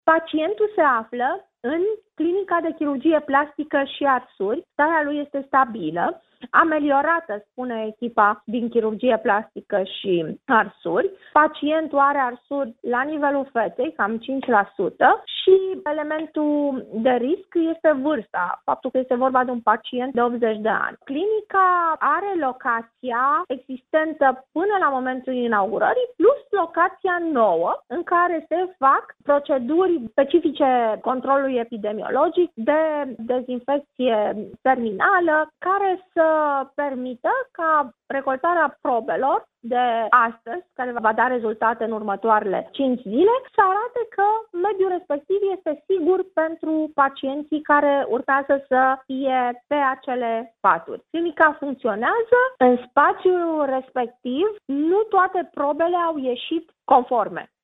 Pacientul se află în clinica de chirurgie plastică și arsuri, starea lui este stabilă, ameliorată, spune echipa din chirurgie plastică și arsuri. Pacientul are arsuri la nivelul feței, cam 5%, și elementul de risc este vârsta, faptul că este vorba de un pacient de 80 de ani. Clinica are locația existentă până la momentul inaugurării, plus locația nouă, în care se fac proceduri specifice controlului epidemiologic de dezinfecție terminală, care să permită ca recoltarea probelor de astăzi, care va da rezultate în următoarele 5 zile, să arate că mediul respectiv este sigur pentru pacienții care urmează să fie pe acele paturi. Clinica funcționează, în spațiul respectiv nu toate probele au ieșit conforme.